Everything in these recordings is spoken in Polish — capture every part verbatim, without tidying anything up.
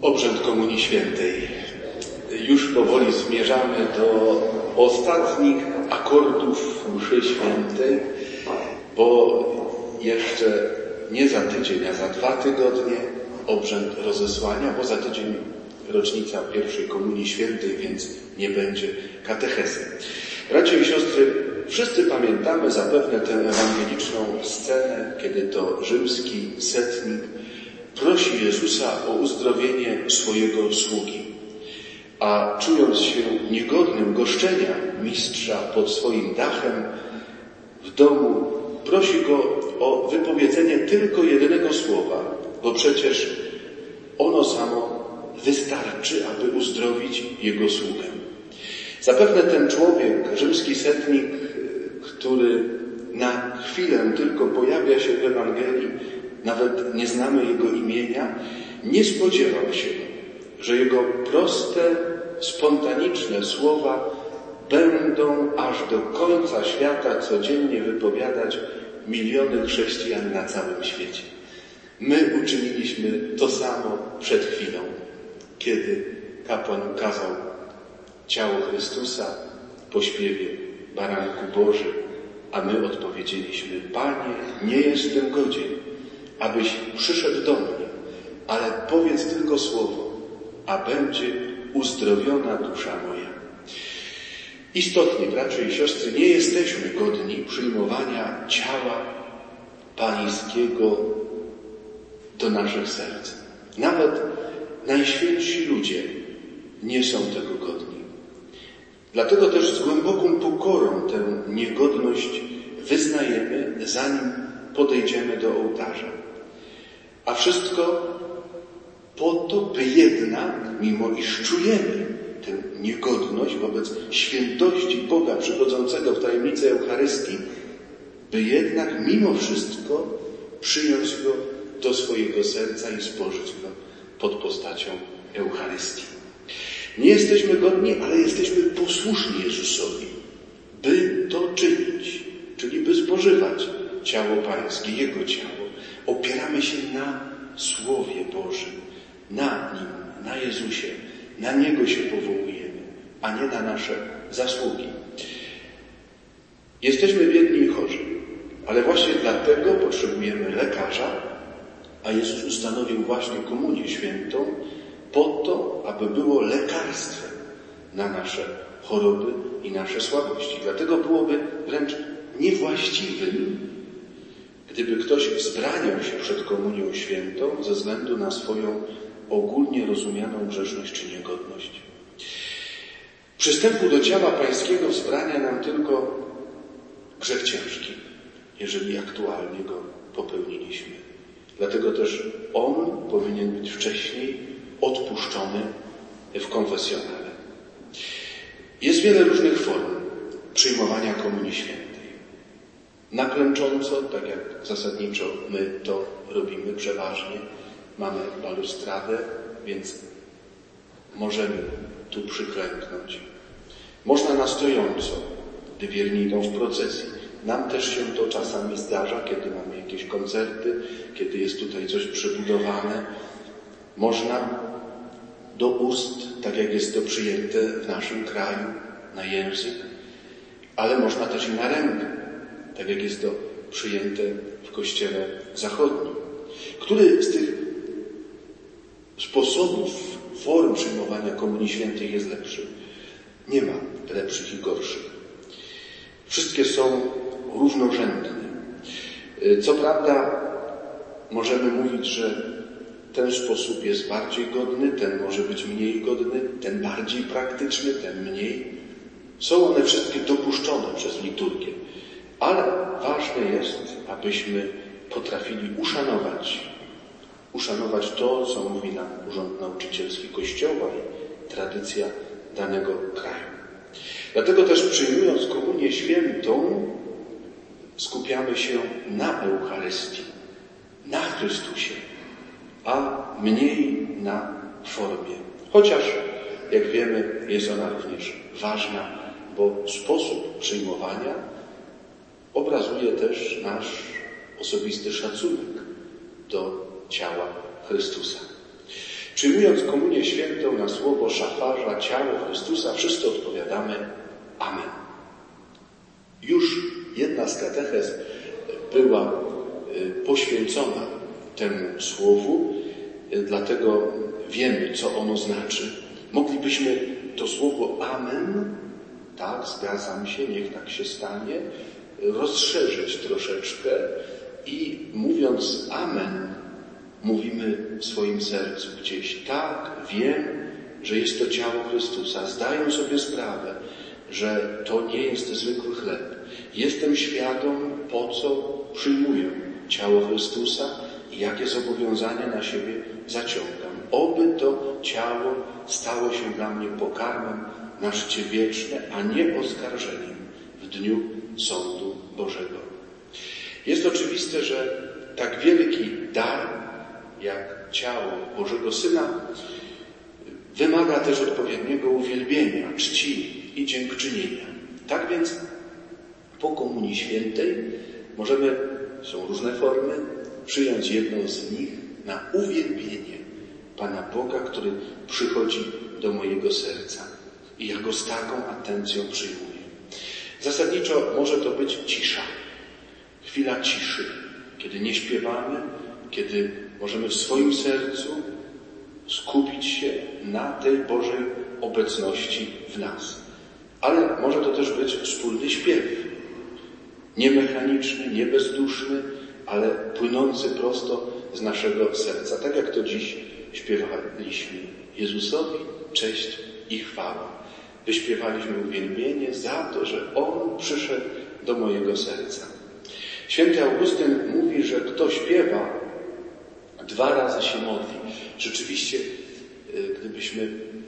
Obrzęd Komunii Świętej. Już powoli zmierzamy do ostatnich akordów mszy świętej, bo jeszcze nie za tydzień, a za dwa tygodnie obrzęd rozesłania, bo za tydzień rocznica pierwszej Komunii Świętej, więc nie będzie katechezy. Bracia i siostry, wszyscy pamiętamy zapewne tę ewangeliczną scenę, kiedy to rzymski setnik prosi Jezusa o uzdrowienie swojego sługi, a czując się niegodnym goszczenia mistrza pod swoim dachem w domu, prosi go o wypowiedzenie tylko jedynego słowa, bo przecież ono samo wystarczy, aby uzdrowić jego sługę. Zapewne ten człowiek, rzymski setnik, który na chwilę tylko pojawia się w Ewangelii, nawet nie znamy jego imienia, nie spodziewał się, że jego proste, spontaniczne słowa będą aż do końca świata codziennie wypowiadać miliony chrześcijan na całym świecie. My uczyniliśmy to samo przed chwilą, kiedy kapłan ukazał ciało Chrystusa po śpiewie Baranku Boży, a my odpowiedzieliśmy: Panie, nie jestem godzien, abyś przyszedł do mnie, ale powiedz tylko słowo, a będzie uzdrowiona dusza moja. Istotnie, bracia i siostry, nie jesteśmy godni przyjmowania ciała Pańskiego do naszych serc. Nawet najświętsi ludzie nie są tego godni. Dlatego też z głęboką pokorą tę niegodność wyznajemy, zanim podejdziemy do ołtarza. A wszystko po to, by jednak, mimo iż czujemy tę niegodność wobec świętości Boga przychodzącego w tajemnicę Eucharystii, by jednak mimo wszystko przyjąć Go do swojego serca i spożyć Go pod postacią Eucharystii. Nie jesteśmy godni, ale jesteśmy posłuszni Jezusowi, by to czynić, czyli by spożywać ciało Pańskie, Jego ciało. Opieramy się na Słowie Bożym, na Nim, na Jezusie, na Niego się powołujemy, a nie na nasze zasługi. Jesteśmy biedni i chorzy, ale właśnie dlatego potrzebujemy lekarza, a Jezus ustanowił właśnie Komunię Świętą po to, aby było lekarstwem na nasze choroby i nasze słabości. Dlatego byłoby wręcz niewłaściwym, gdyby ktoś wzbraniał się przed Komunią Świętą ze względu na swoją ogólnie rozumianą grzeszność czy niegodność. Przystępu do ciała Pańskiego wzbrania nam tylko grzech ciężki, jeżeli aktualnie go popełniliśmy. Dlatego też on powinien być wcześniej odpuszczony w konfesjonale. Jest wiele różnych form przyjmowania Komunii Świętej. Naklęcząco, tak jak zasadniczo my to robimy przeważnie, mamy balustradę, więc możemy tu przyklęknąć. Można na stojąco, gdy wierni idą w procesji. Nam też się to czasami zdarza, kiedy mamy jakieś koncerty, kiedy jest tutaj coś przybudowane. Można do ust, tak jak jest to przyjęte w naszym kraju, na język, ale można też i na rękę, tak jak jest to przyjęte w Kościele Zachodnim. Który z tych sposobów, form przyjmowania Komunii Świętej jest lepszy? Nie ma lepszych i gorszych. Wszystkie są równorzędne. Co prawda możemy mówić, że ten sposób jest bardziej godny, ten może być mniej godny, ten bardziej praktyczny, ten mniej. Są one wszystkie dopuszczone przez liturgię, ale ważne jest, abyśmy potrafili uszanować, uszanować to, co mówi nam Urząd Nauczycielski Kościoła i tradycja danego kraju. Dlatego też przyjmując Komunię Świętą skupiamy się na Eucharystii, na Chrystusie, a mniej na formie. Chociaż, jak wiemy, jest ona również ważna, bo sposób przyjmowania obrazuje też nasz osobisty szacunek do ciała Chrystusa. Przyjmując komunię świętą na słowo szafarza, ciało Chrystusa, wszyscy odpowiadamy amen. Już jedna z katechez była poświęcona temu słowu, dlatego wiemy, co ono znaczy. Moglibyśmy to słowo amen, tak, zgadzam się, niech tak się stanie, rozszerzyć troszeczkę i mówiąc amen, mówimy w swoim sercu gdzieś, tak, wiem, że jest to ciało Chrystusa, zdaję sobie sprawę, że to nie jest zwykły chleb. Jestem świadom, po co przyjmuję ciało Chrystusa i jakie zobowiązania na siebie zaciągam. Oby to ciało stało się dla mnie pokarmem na życie wieczne, a nie oskarżeniem w dniu sądu Bożego. Jest oczywiste, że tak wielki dar, jak ciało Bożego Syna, wymaga też odpowiedniego uwielbienia, czci i dziękczynienia. Tak więc po Komunii Świętej możemy, są różne formy, przyjąć jedną z nich na uwielbienie Pana Boga, który przychodzi do mojego serca i ja Go z taką atencją przyjmuję. Zasadniczo może to być cisza, chwila ciszy, kiedy nie śpiewamy, kiedy możemy w swoim sercu skupić się na tej Bożej obecności w nas. Ale może to też być wspólny śpiew. Nie mechaniczny, nie bezduszny, ale płynący prosto z naszego serca. Tak jak to dziś śpiewaliśmy. Jezusowi cześć i chwała. Wyśpiewaliśmy uwielbienie za to, że On przyszedł do mojego serca. Święty Augustyn mówi, że kto śpiewa, dwa razy się modli. Rzeczywiście, gdybyśmy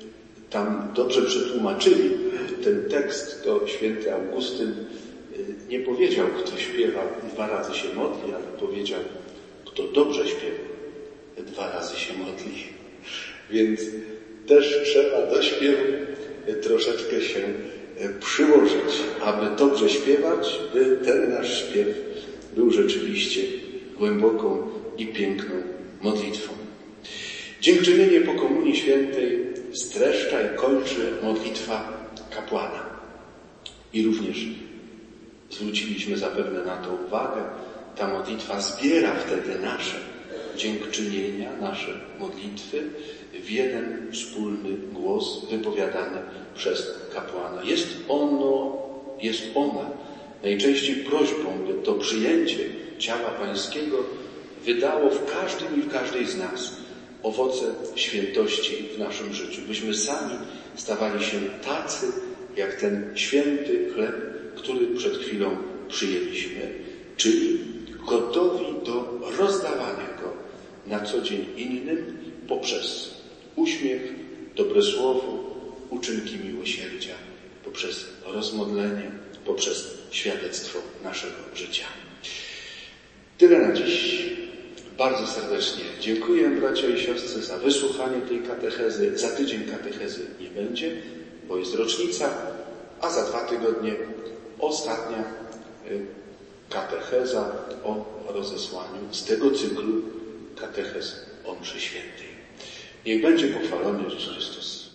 tam dobrze przetłumaczyli ten tekst, to święty Augustyn nie powiedział, kto śpiewa, dwa razy się modli, ale powiedział, kto dobrze śpiewa, dwa razy się modli. Więc też trzeba do śpiewu troszeczkę się przyłożyć, aby dobrze śpiewać, by ten nasz śpiew był rzeczywiście głęboką i piękną modlitwą. Dziękczynienie po Komunii Świętej streszcza i kończy modlitwa kapłana. I również zwróciliśmy zapewne na to uwagę, ta modlitwa zbiera wtedy nasze dziękczynienia, nasze modlitwy w jeden wspólny głos wypowiadany przez kapłana. Jest ono, jest ona najczęściej prośbą, by to przyjęcie ciała Pańskiego wydało w każdym i w każdej z nas owoce świętości w naszym życiu. Byśmy sami stawali się tacy, jak ten święty chleb, który przed chwilą przyjęliśmy, czyli gotowi do rozdawania go na co dzień innym poprzez uśmiech, dobre słowo, uczynki miłosierdzia, poprzez rozmodlenie, poprzez świadectwo naszego życia. Tyle na dziś. Bardzo serdecznie dziękuję, bracia i siostry, za wysłuchanie tej katechezy. Za tydzień katechezy nie będzie, bo jest rocznica, a za dwa tygodnie ostatnia katecheza o rozesłaniu z tego cyklu katechez o mszy świętej. Niech będzie pochwalony Jezus Chrystus.